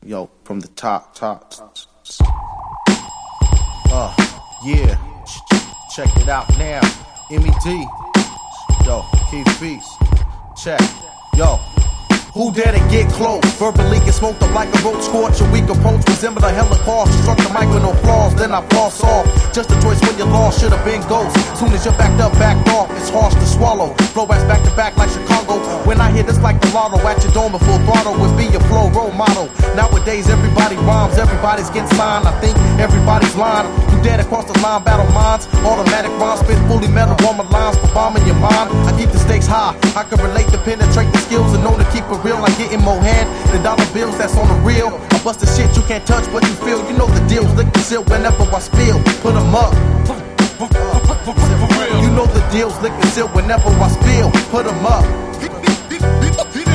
yo, from the top. Yeah, check it out now. MED, yo, Keith Feast, check, yo. Who dare to get close? Verbally get smoked up like a roach scorch. A weak approach resembled a Holocaust. Struck the mic with no flaws, then I floss off. Just a choice when you lost, should've been ghost. Soon as you're backed up, backed off, it's harsh to swallow. Flow ass back to back like Chicago. When I hit this like the lotto, at your dome in full throttle would be your flow role model. Nowadays everybody rhymes, everybody's getting signed. I think everybody's lying. You dare to cross the line, battle minds. Automatic rhymes, spit fully metal, warmer lines for bombing your mind. I keep the stakes high. I can relate to penetrate the skills and know to keep it real. Like getting more hand than dollar bills that's on the real. I bust the shit you can't touch but you feel. You know the deal. Lick the seal whenever I spill. Put 'em up. You know the deals. Lick the seal whenever I spill. Put 'em up.